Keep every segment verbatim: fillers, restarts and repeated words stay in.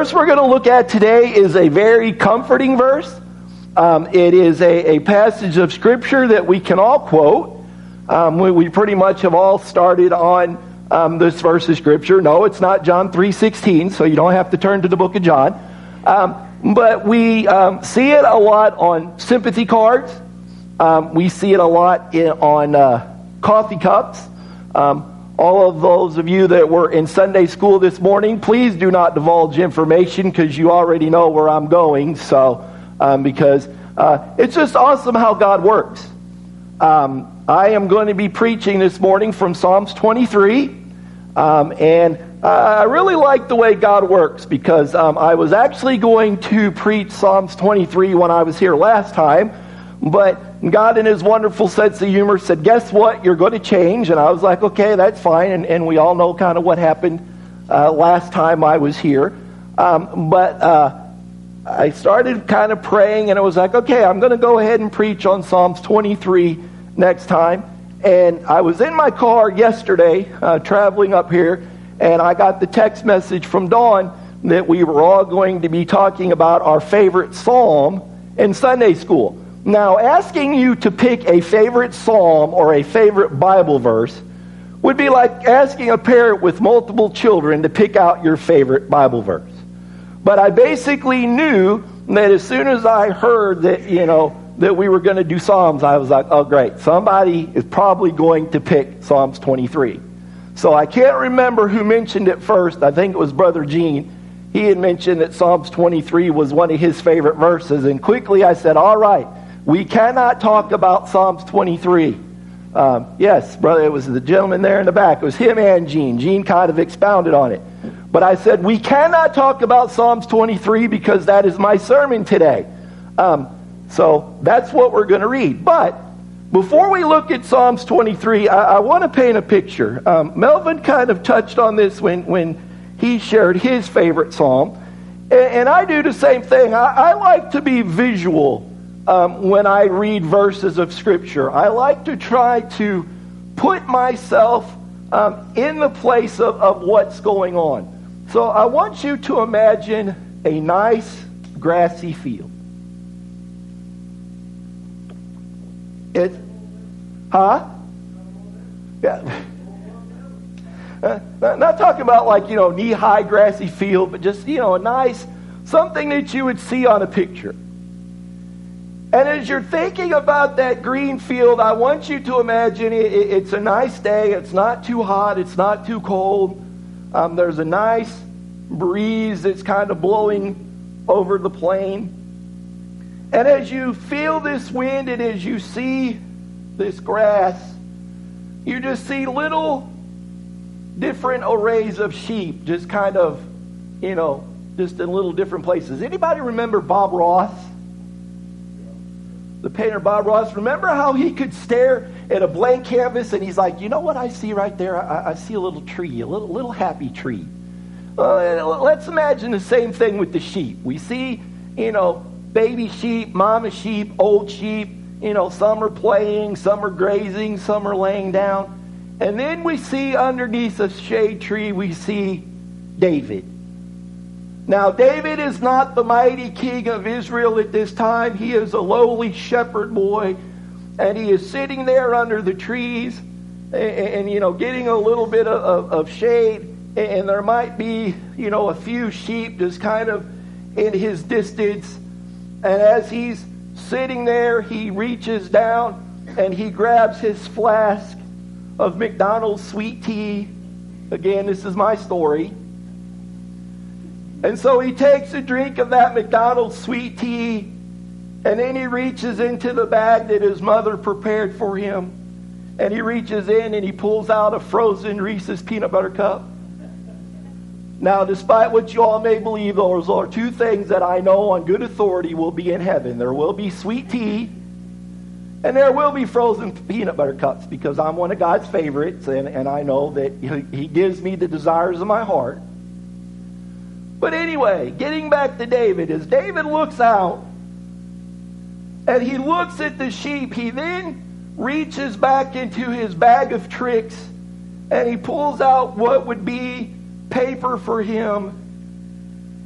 verse we're going to look at today is a very comforting verse. Um, it is a, a passage of Scripture that we can all quote. Um, we, we pretty much have all started on um, this verse of Scripture. No, it's not John three sixteen, so you don't have to turn to the book of John. Um, but we um, see it a lot on sympathy cards. Um, we see it a lot in, on uh, coffee cups. Um, all of those of you that were in Sunday school this morning, please do not divulge information because you already know where I'm going. So, um, because uh, it's just awesome how God works. Um, I am going to be preaching this morning from Psalms twenty-three. Um, and uh, I really like the way God works because um, I was actually going to preach Psalms twenty-three when I was here last time. But God, in his wonderful sense of humor, said, guess what? You're going to change. And I was like, okay, that's fine. And, and we all know kind of what happened uh, last time I was here. Um, but uh, I started kind of praying, and it was like, okay, I'm going to go ahead and preach on Psalms twenty-three next time. And I was in my car yesterday, uh, traveling up here, and I got the text message from Dawn that we were all going to be talking about our favorite psalm in Sunday school. Now, asking you to pick a favorite psalm or a favorite Bible verse would be like asking a parent with multiple children to pick out your favorite Bible verse. But I basically knew that as soon as I heard that, you know, that we were going to do Psalms, I was like, oh, great. Somebody is probably going to pick Psalms twenty-three. So I can't remember who mentioned it first. I think it was Brother Gene. He had mentioned that Psalms twenty-three was one of his favorite verses. And quickly I said, all right. We cannot talk about Psalms twenty-three. Um, yes, brother, it was the gentleman there in the back. It was him and Gene. Gene kind of expounded on it. But I said, we cannot talk about Psalms twenty-three because that is my sermon today. Um, so that's what we're going to read. But before we look at Psalms twenty-three, I, I want to paint a picture. Um, Melvin kind of touched on this when, when he shared his favorite psalm. And, and I do the same thing. I, I like to be visual. Um, when I read verses of Scripture, I like to try to put myself um, in the place of, of what's going on. So I want you to imagine a nice grassy field. It, huh? Yeah. Uh, not, not talking about like, you know, knee-high grassy field, but just, you know, a nice, something that you would see on a picture. And as you're thinking about that green field, I want you to imagine it, it, it's a nice day. It's not too hot. It's not too cold. Um, there's a nice breeze that's kind of blowing over the plain. And as you feel this wind and as you see this grass, you just see little different arrays of sheep just kind of, you know, just in little different places. Anybody remember Bob Ross? The painter Bob Ross, remember how he could stare at a blank canvas and he's like, you know what I see right there? I, I see a little tree, a little, little happy tree. Uh, let's imagine the same thing with the sheep. We see, you know, baby sheep, mama sheep, old sheep. You know, some are playing, some are grazing, some are laying down. And then we see underneath a shade tree, we see David. Now, David is not the mighty king of Israel at this time. He is a lowly shepherd boy, and he is sitting there under the trees and, and you know, getting a little bit of, of shade, and there might be, you know, a few sheep just kind of in his distance. And as he's sitting there, he reaches down and he grabs his flask of McDonald's sweet tea. Again, this is my story. And so he takes a drink of that McDonald's sweet tea, and then he reaches into the bag that his mother prepared for him, and he reaches in and he pulls out a frozen Reese's peanut butter cup. Now, despite what you all may believe, those are two things that I know on good authority will be in heaven. There will be sweet tea, and there will be frozen peanut butter cups, because I'm one of God's favorites, and, and I know that he gives me the desires of my heart. But anyway, getting back to David, as David looks out and he looks at the sheep, he then reaches back into his bag of tricks and he pulls out what would be paper for him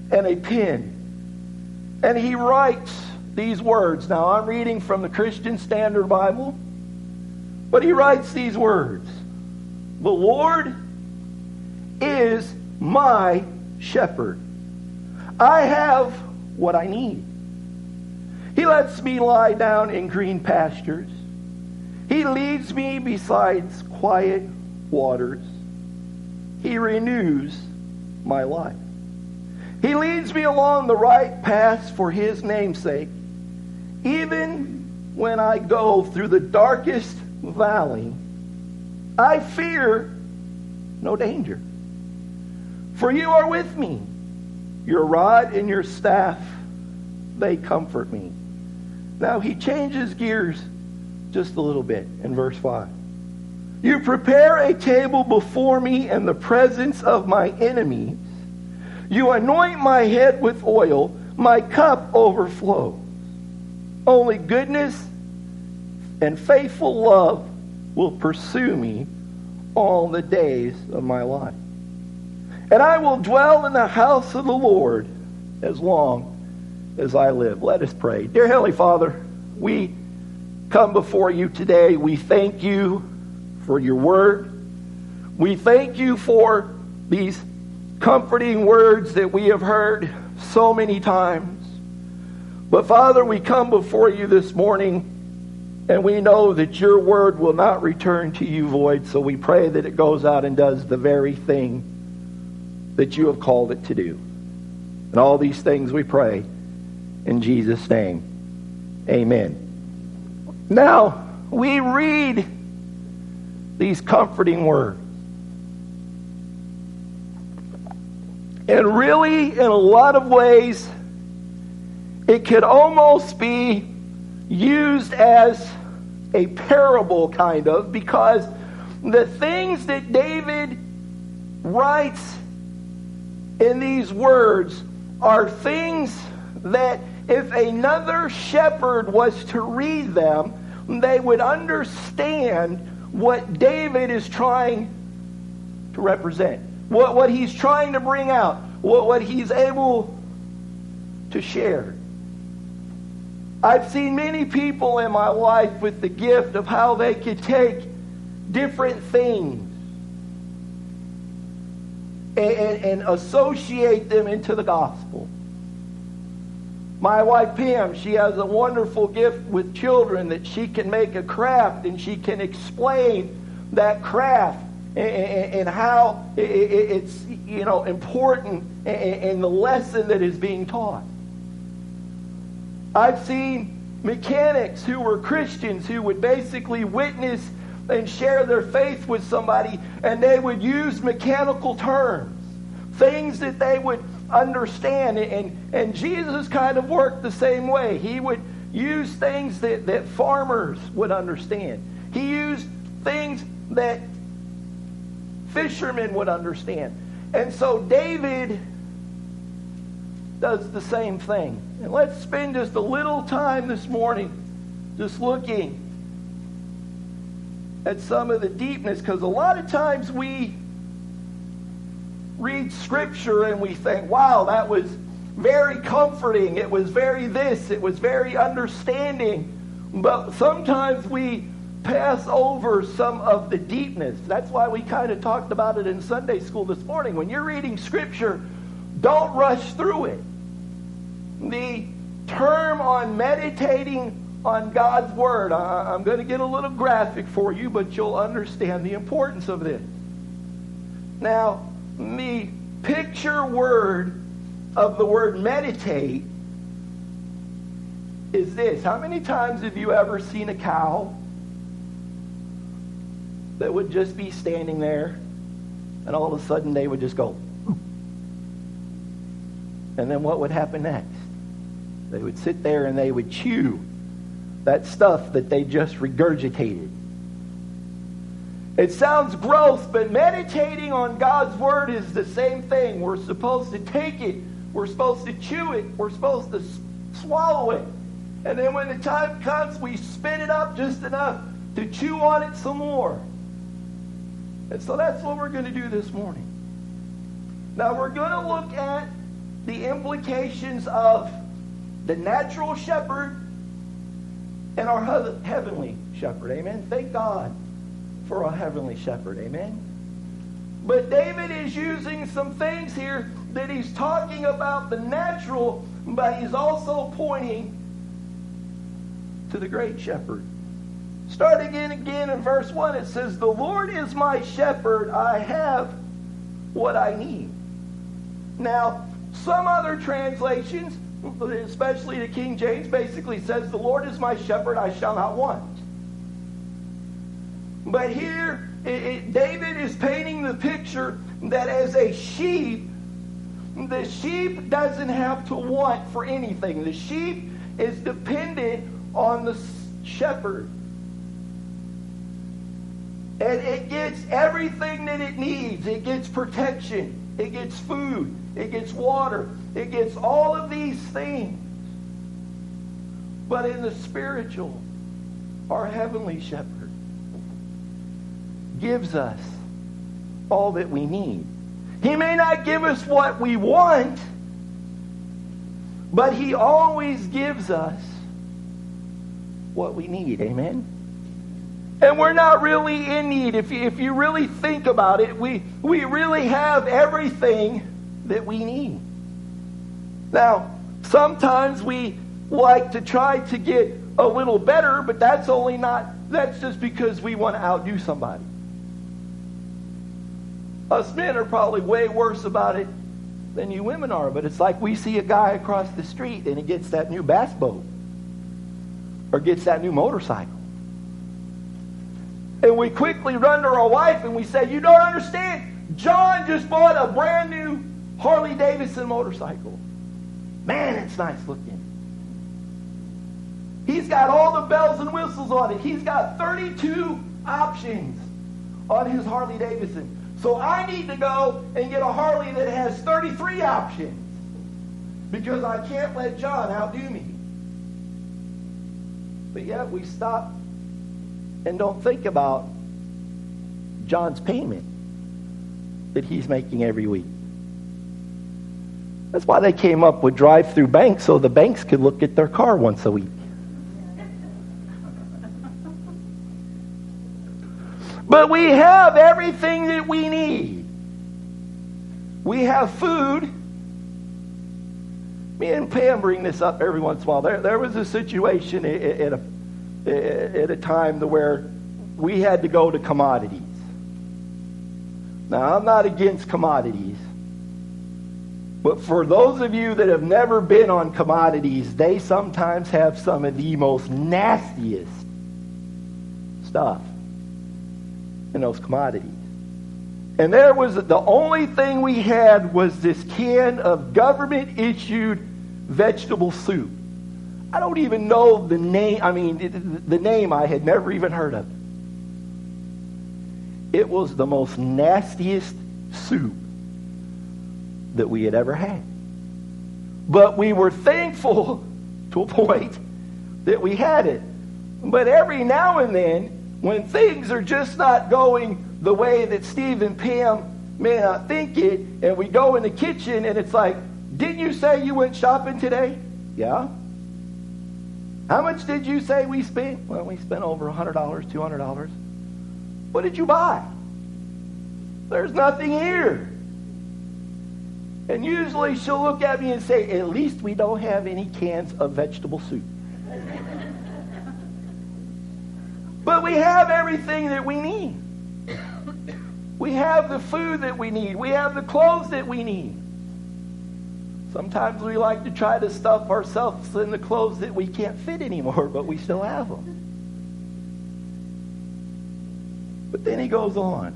and a pen. And he writes these words. Now, I'm reading from the Christian Standard Bible, but he writes these words. The Lord is my shepherd. I have what I need. He lets me lie down in green pastures. He leads me beside quiet waters. He renews my life. He leads me along the right paths for his name's sake. Even when I go through the darkest valley, I fear no danger. For you are with me. Your rod and your staff, they comfort me. Now he changes gears just a little bit in verse five. You prepare a table before me in the presence of my enemies. You anoint my head with oil. My cup overflows. Only goodness and faithful love will pursue me all the days of my life. And I will dwell in the house of the Lord as long as I live. Let us pray. Dear Heavenly Father, we come before you today. We thank you for your word. We thank you for these comforting words that we have heard so many times. But Father, we come before you this morning and we know that your word will not return to you void. So we pray that it goes out and does the very thing that you have called it to do. And all these things we pray in Jesus' name. Amen. Now, we read these comforting words. And really, in a lot of ways, it could almost be used as a parable, kind of, because the things that David writes in these words are things that if another shepherd was to read them, they would understand what David is trying to represent, what, what he's trying to bring out, what, what he's able to share. I've seen many people in my life with the gift of how they could take different things and, and, and associate them into the gospel. My wife Pam, she has a wonderful gift with children that she can make a craft and she can explain that craft and, and, and how it, it, it's you know important and the lesson that is being taught. I've seen mechanics who were Christians who would basically witness and share their faith with somebody, and they would use mechanical terms, things that they would understand. And, and Jesus kind of worked the same way. He would use things that, that farmers would understand. He used things that fishermen would understand. And so David does the same thing. And let's spend just a little time this morning just looking at some of the deepness, because a lot of times we read Scripture and we think, wow, that was very comforting. It was very this. It was very understanding. But sometimes we pass over some of the deepness. That's why we kind of talked about it in Sunday school this morning. When you're reading Scripture, don't rush through it. The term on meditating on God's Word, I, I'm going to get a little graphic for you, but you'll understand the importance of this. Now, the picture word of the word meditate is this. How many times have you ever seen a cow that would just be standing there and all of a sudden they would just go, and then what would happen next? They would sit there and they would chew that stuff that they just regurgitated. It sounds gross, but meditating on God's Word is the same thing. We're supposed to take it. We're supposed to chew it. We're supposed to swallow it. And then when the time comes, we spit it up just enough to chew on it some more. And so that's what we're going to do this morning. Now we're going to look at the implications of the natural shepherd and our heavenly shepherd. Amen. Thank God for a heavenly shepherd. Amen. But David is using some things here that he's talking about the natural, but he's also pointing to the great shepherd. Starting in again in verse one, it says, "The Lord is my shepherd, I have what I need." Now, some other translations, especially the King James, basically says, "The Lord is my shepherd, I shall not want." But here, it, it, David is painting the picture that as a sheep, the sheep doesn't have to want for anything. The sheep is dependent on the shepherd. And it gets everything that it needs. It gets protection. It gets food. It gets water. It gets all of these things. But in the spiritual, our heavenly shepherd gives us all that we need. He may not give us what we want, but he always gives us what we need. Amen? And we're not really in need. If you, if you really think about it, we, we really have everything that we need. Now, sometimes we like to try to get a little better, but that's only not, that's just because we want to outdo somebody. Us men are probably way worse about it than you women are, but it's like we see a guy across the street and he gets that new bass boat or gets that new motorcycle. And we quickly run to our wife and we say, "You don't understand. John just bought a brand new Harley Davidson motorcycle. Man, it's nice looking. He's got all the bells and whistles on it. He's got thirty-two options on his Harley Davidson. So I need to go and get a Harley that has thirty-three options because I can't let John outdo me." But yet we stop and don't think about John's payment that he's making every week. That's why they came up with drive-through banks, so the banks could look at their car once a week. But we have everything that we need. We have food. Me and Pam bring this up every once in a while. There, there was a situation at, at, a, at a time where we had to go to commodities. Now, I'm not against commodities. But for those of you that have never been on commodities, they sometimes have some of the most nastiest stuff in those commodities. And there was, the only thing we had was this can of government-issued vegetable soup. I don't even know the name. I mean, it, the name I had never even heard of. It was the most nastiest soup that we had ever had. But we were thankful to a point that we had it. But every now and then, when things are just not going the way that Steve and Pam may not think it, and we go in the kitchen and it's like, "Didn't you say you went shopping today?" "Yeah." "How much did you say we spent?" "Well, we spent over one hundred dollars, two hundred dollars. "What did you buy?" "There's nothing here." And usually she'll look at me and say, "At least we don't have any cans of vegetable soup." But we have everything that we need. We have the food that we need. We have the clothes that we need. Sometimes we like to try to stuff ourselves in the clothes that we can't fit anymore, but we still have them. But then he goes on.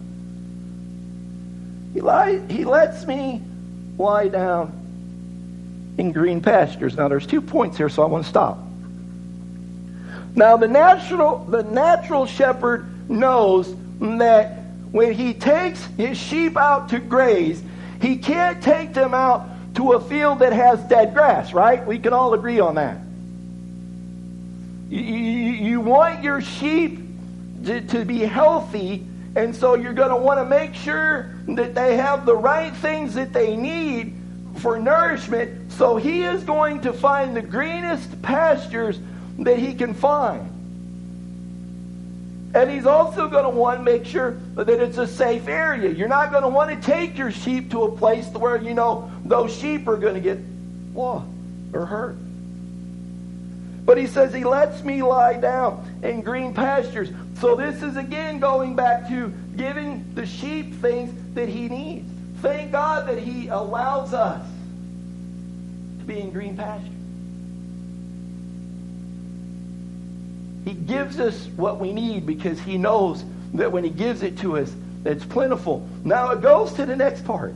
He, lie, he lets me lie down in green pastures. Now there's two points here, so I want to stop. Now the natural, the natural shepherd knows that when he takes his sheep out to graze, he can't take them out to a field that has dead grass, right? We can all agree on that. You, you, you want your sheep to, to be healthy, and so you're going to want to make sure that they have the right things that they need for nourishment, so he is going to find the greenest pastures that he can find. And he's also going to want to make sure that it's a safe area. You're not going to want to take your sheep to a place where you know those sheep are going to get lost or hurt. But he says he lets me lie down in green pastures. So this is again going back to giving the sheep things that he needs. Thank God that he allows us to be in green pastures. He gives us what we need because he knows that when he gives it to us, it's plentiful. Now it goes to the next part.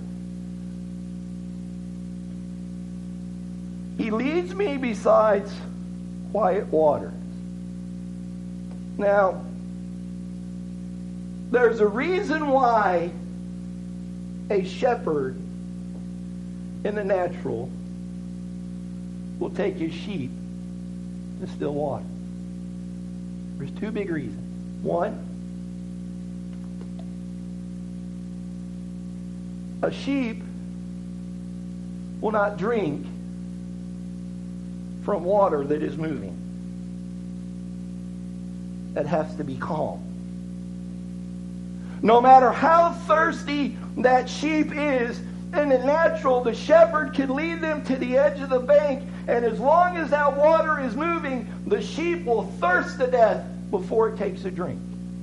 He leads me beside quiet waters. Now, there's a reason why a shepherd in the natural will take his sheep to still water. There's two big reasons. One, a sheep will not drink from water that is moving. That has to be calm. No matter how thirsty that sheep is, in the natural, the shepherd can lead them to the edge of the bank, and as long as that water is moving, the sheep will thirst to death before it takes a drink.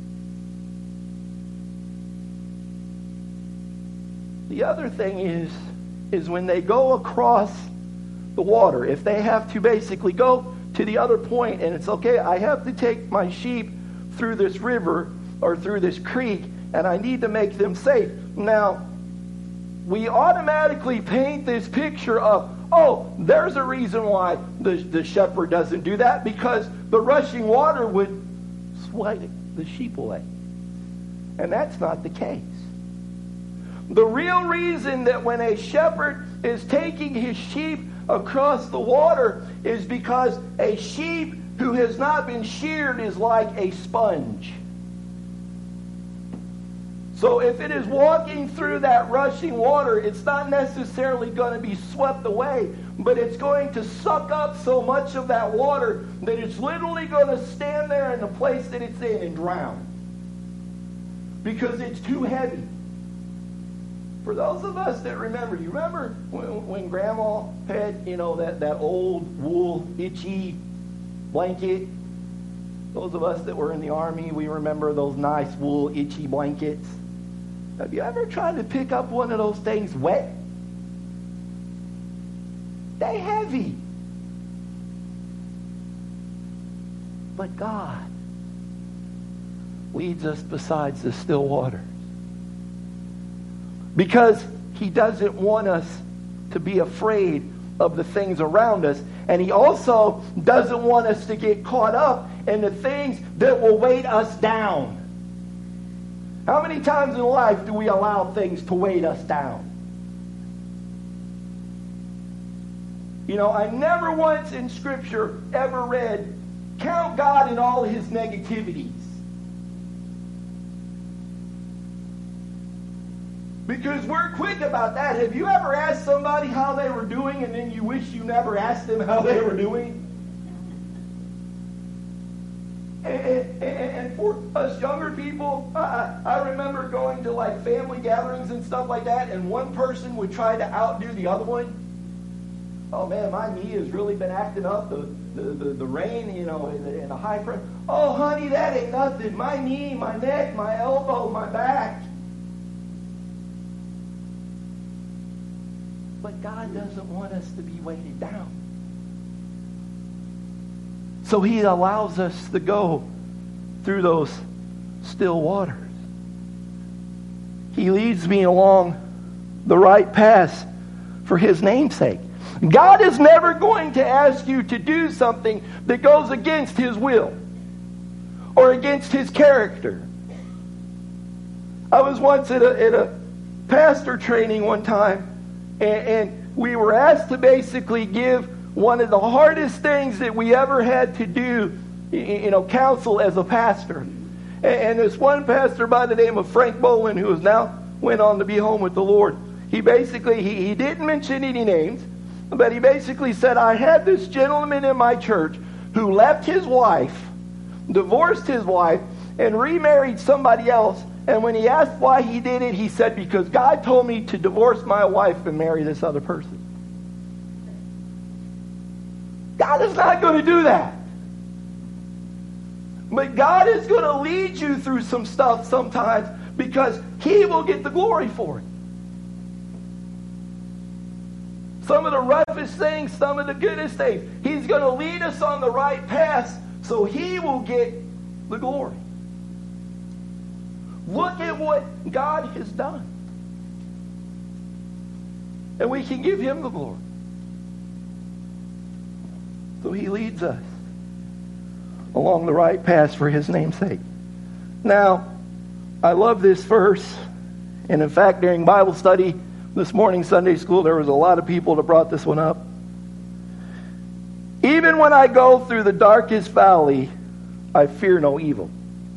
The other thing is, is when they go across the water, if they have to basically go to the other point, and it's okay, I have to take my sheep through this river or through this creek, and I need to make them safe. Now, we automatically paint this picture of, oh, there's a reason why the, the shepherd doesn't do that, because the rushing water would sweat the sheep away. And that's not the case. The real reason that when a shepherd is taking his sheep across the water is because a sheep who has not been sheared is like a sponge. So if it is walking through that rushing water, it's not necessarily going to be swept away, but it's going to suck up so much of that water that it's literally going to stand there in the place that it's in and drown. Because it's too heavy. For those of us that remember, you remember when, when Grandma had, you know, that, that old wool itchy blanket? Those of us that were in the Army, we remember those nice wool itchy blankets. Have you ever tried to pick up one of those things wet? They're heavy. But God leads us beside the still waters. Because he doesn't want us to be afraid of the things around us. And he also doesn't want us to get caught up in the things that will weight us down. How many times in life do we allow things to weight us down? You know, I never once in Scripture ever read, count God in all his negativities. Because we're quick about that. Have you ever asked somebody how they were doing and then you wish you never asked them how they were doing? And, and, and for us younger people, I, I remember going to like family gatherings and stuff like that, and one person would try to outdo the other one. Oh man, my knee has really been acting up. The the, the, the rain, you know, in the, in the high pressure. Oh honey, that ain't nothing. My knee, my neck, my elbow, my back. But God doesn't want us to be weighted down. So he allows us to go through those still waters. He leads me along the right path for his name's sake. God is never going to ask you to do something that goes against his will or against his character. I was once at a, at a pastor training one time, and, and we were asked to basically give one of the hardest things that we ever had to do, you know, counsel as a pastor. And, and this one pastor by the name of Frank Bolin, who has now went on to be home with the Lord, he basically, he, he didn't mention any names, but he basically said, I had this gentleman in my church who left his wife, divorced his wife, and remarried somebody else. And when he asked why he did it, he said, because God told me to divorce my wife and marry this other person. God is not going to do that. But God is going to lead you through some stuff sometimes because he will get the glory for it. Some of the roughest things, some of the goodest things. He's going to lead us on the right path so he will get the glory. Look at what God has done. And we can give him the glory. So he leads us along the right path for his name's sake. Now, I love this verse. And in fact, during Bible study this morning, Sunday school, there was a lot of people that brought this one up. Even when I go through the darkest valley, I fear no evil.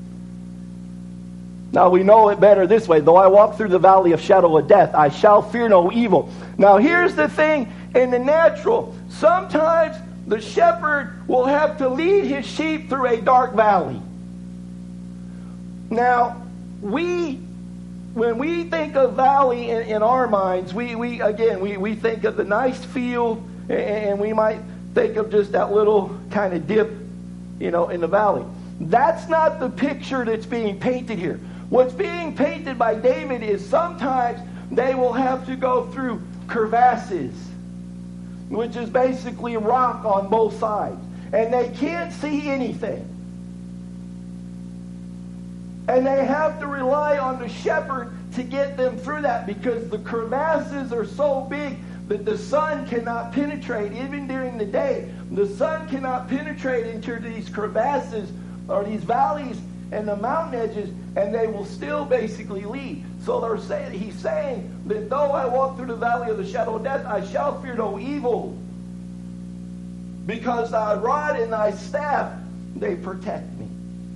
Now we know it better this way. Though I walk through the valley of shadow of death, I shall fear no evil. Now here's the thing in the natural. Sometimes the shepherd will have to lead his sheep through a dark valley. Now, we, when we think of valley in, in our minds, we, we again, we, we think of the nice field, and, and we might think of just that little kind of dip, you know, in the valley. That's not the picture that's being painted here. What's being painted by David is sometimes they will have to go through crevasses, which is basically rock on both sides. And they can't see anything. And they have to rely on the shepherd to get them through that because the crevasses are so big that the sun cannot penetrate. Even during the day, the sun cannot penetrate into these crevasses or these valleys and the mountain edges, and they will still basically lead. So they're saying, he's saying that though I walk through the valley of the shadow of death, I shall fear no evil, because thy rod and thy staff, they protect me.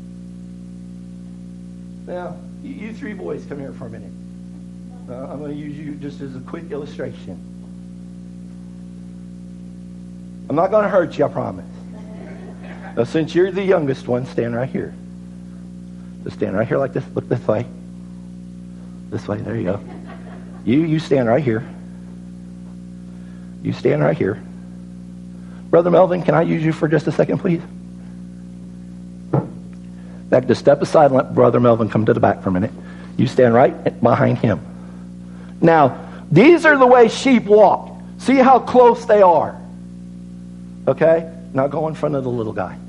Now, you, you three boys, come here for a minute. Uh, I'm going to use you just as a quick illustration. I'm not going to hurt you, I promise. Now, since you're the youngest one, stand right here. Just stand right here like this. Look this way. This way. There you go. You you stand right here. You stand right here. Brother Melvin, can I use you for just a second, please? Back, just step aside and let Brother Melvin come to the back for a minute. You stand right behind him. Now, these are the way sheep walk. See how close they are. Okay? Now go in front of the little guy.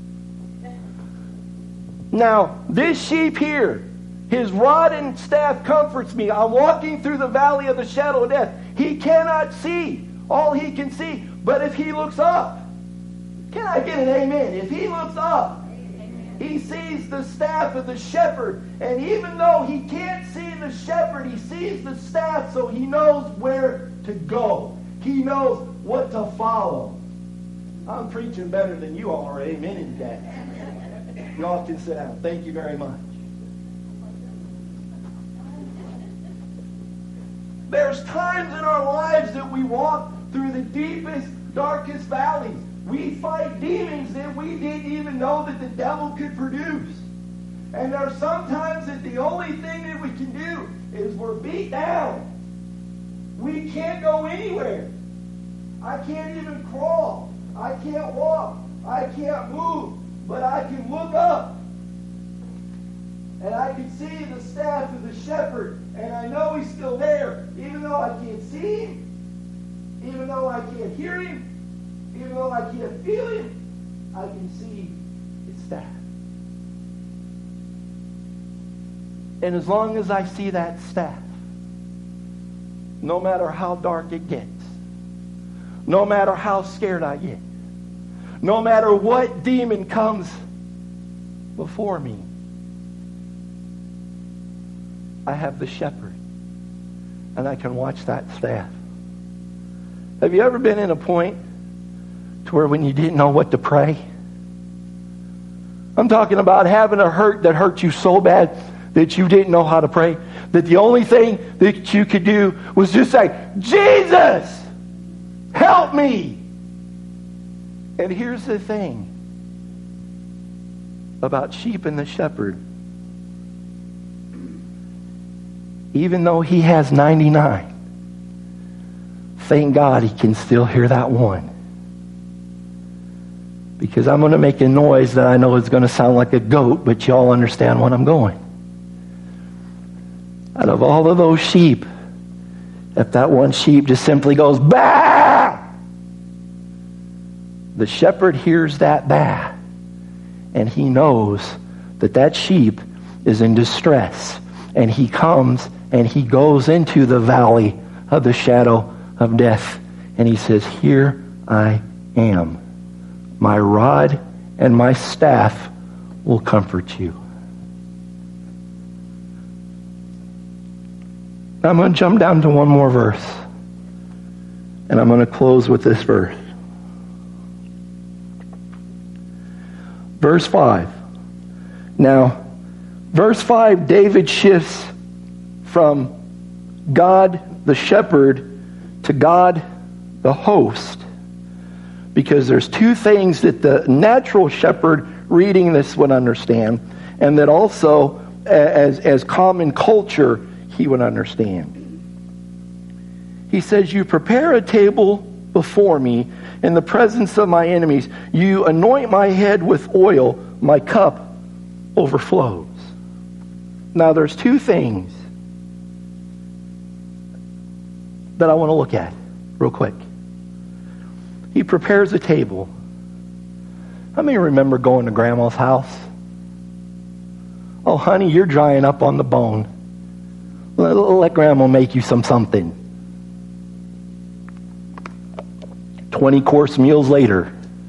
Now, this sheep here, his rod and staff comforts me. I'm walking through the valley of the shadow of death. He cannot see all he can see. But if he looks up, can I get an amen? If he looks up, he sees the staff of the shepherd. And even though he can't see the shepherd, he sees the staff, so he knows where to go. He knows what to follow. I'm preaching better than you all are. Amen in that. Y'all can sit down. Thank you very much. There's times in our lives that we walk through the deepest, darkest valleys. We fight demons that we didn't even know that the devil could produce. And there are sometimes that the only thing that we can do is we're beat down. We can't go anywhere. I can't even crawl. I can't walk. I can't move. But I can look up. And I can see the staff of the shepherd. And I know he's still there. Even though I can't see him. Even though I can't hear him. Even though I can't feel him. I can see his staff. And as long as I see that staff, no matter how dark it gets, no matter how scared I get, no matter what demon comes before me, I have the shepherd, and I can watch that staff. Have you ever been in a point to where when you didn't know what to pray? I'm talking about having a hurt that hurt you so bad that you didn't know how to pray. that the only thing that you could do was just say, Jesus, help me. And here's the thing about sheep and the shepherd. Even though he has ninety-nine, thank God he can still hear that one. Because I'm going to make a noise that I know is going to sound like a goat, but y'all understand when I'm going. Out of all of those sheep, if that one sheep just simply goes, bah! The shepherd hears that bah, and he knows that that sheep is in distress. And he comes and he goes into the valley of the shadow of death. And he says, here I am. My rod and my staff will comfort you. I'm going to jump down to one more verse. And I'm going to close with this verse. Verse five. Now, verse five, David shifts from God the shepherd to God the host. Because there's two things that the natural shepherd reading this would understand, and that also as, as common culture he would understand. He says, you prepare a table before me in the presence of my enemies. You anoint my head with oil. My cup overflows. Now there's two things that I want to look at real quick. He prepares a table. How many remember going to Grandma's house? Oh, honey, you're drying up on the bone. Let, let Grandma make you some something. twenty course meals later.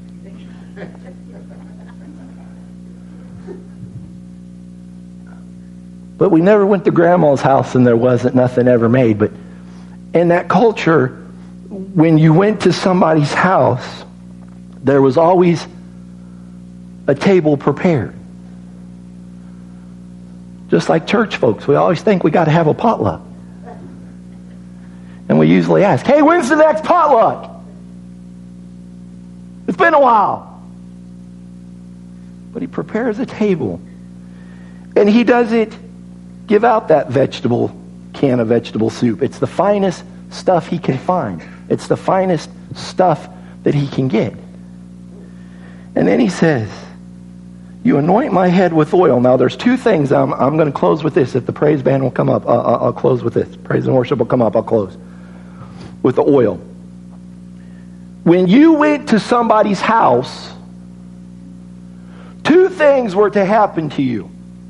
But we never went to Grandma's house and there wasn't nothing ever made. But in that culture, when you went to somebody's house, there was always a table prepared. Just like church folks, we always think we got to have a potluck. And we usually ask, hey, when's the next potluck? It's been a while. But he prepares a table. And he doesn't give out that vegetable, can of vegetable soup. It's the finest stuff he can find. It's the finest stuff that he can get. And then he says, you anoint my head with oil. Now there's two things. I'm, I'm going to close with this. If the praise band will come up, uh, I'll close with this. Praise and worship will come up. I'll close with the oil. When you went to somebody's house, two things were to happen to you.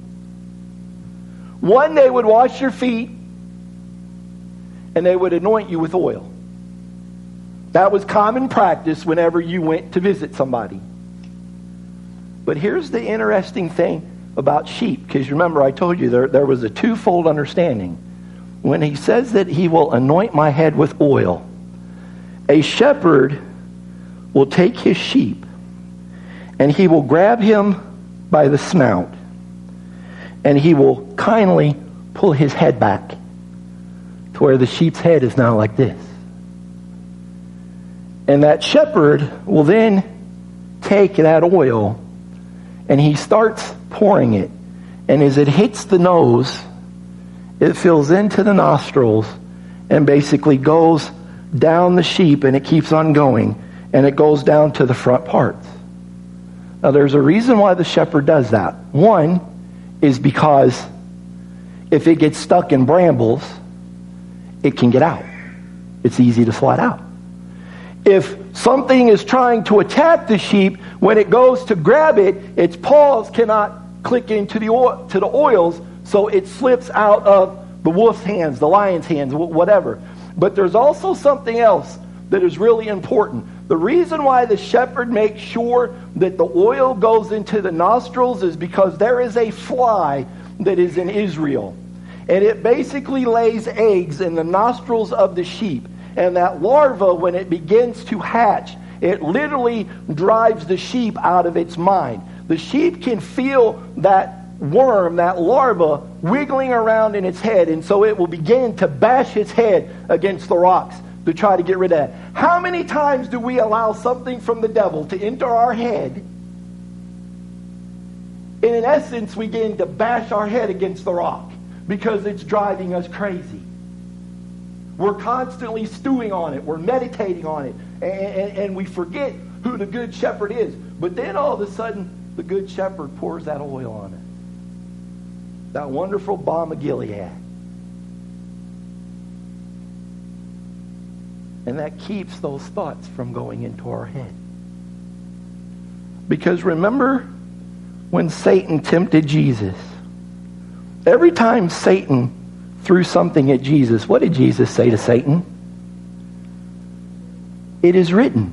One, they would wash your feet and they would anoint you with oil. That was common practice whenever you went to visit somebody. But here's the interesting thing about sheep, because remember I told you there, there was a twofold understanding. When he says that he will anoint my head with oil, a shepherd will take his sheep and he will grab him by the snout and he will kindly pull his head back to where the sheep's head is now like this. And that shepherd will then take that oil and he starts pouring it. And as it hits the nose, it fills into the nostrils and basically goes down the sheep, and it keeps on going. And it goes down to the front parts. Now there's a reason why the shepherd does that. One is because if it gets stuck in brambles, it can get out. It's easy to slide out. If something is trying to attack the sheep, when it goes to grab it, its paws cannot click into the oil, to the oils, so it slips out of the wolf's hands, the lion's hands, whatever. But there's also something else that is really important. The reason why the shepherd makes sure that the oil goes into the nostrils is because there is a fly that is in Israel. And it basically lays eggs in the nostrils of the sheep. And that larva, when it begins to hatch, it literally drives the sheep out of its mind. The sheep can feel that worm, that larva, wiggling around in its head, and so it will begin to bash its head against the rocks to try to get rid of that. How many times do we allow something from the devil to enter our head, and in essence we begin to bash our head against the rock because it's driving us crazy? We're constantly stewing on it. We're meditating on it. And, and, and we forget who the Good Shepherd is. But then all of a sudden, the Good Shepherd pours that oil on it. That wonderful balm of Gilead. And that keeps those thoughts from going into our head. Because remember when Satan tempted Jesus? Every time Satan threw something at Jesus, what did Jesus say to Satan? It is written.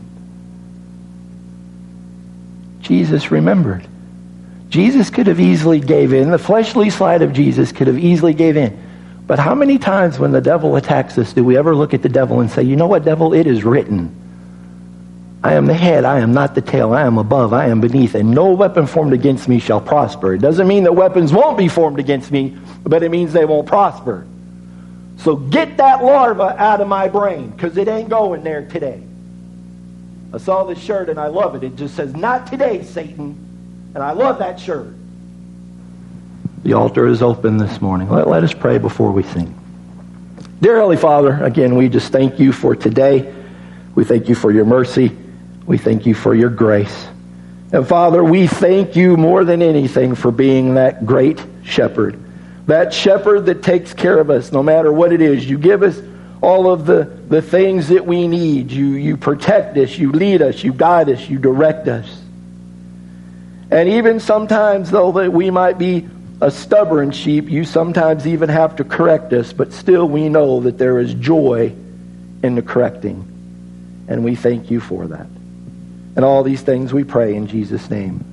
Jesus remembered. Jesus could have easily gave in. The fleshly side of Jesus could have easily gave in. But how many times when the devil attacks us do we ever look at the devil and say, you know what, devil, it is written. I am the head, I am not the tail, I am above, I am beneath, and no weapon formed against me shall prosper. It doesn't mean that weapons won't be formed against me, but it means they won't prosper. So get that larva out of my brain, because it ain't going there today. I saw this shirt and I love it. It just says, not today, Satan. And I love that shirt. The altar is open this morning. Let, let us pray before we sing. Dear Heavenly Father, again, we just thank you for today. We thank you for your mercy. We thank you for your grace. And Father, we thank you more than anything for being that great shepherd. That shepherd that takes care of us no matter what it is. You give us all of the, the things that we need. You, you protect us. You lead us. You guide us. You direct us. And even sometimes, though that we might be a stubborn sheep, you sometimes even have to correct us. But still we know that there is joy in the correcting. And we thank you for that. And all these things we pray in Jesus' name.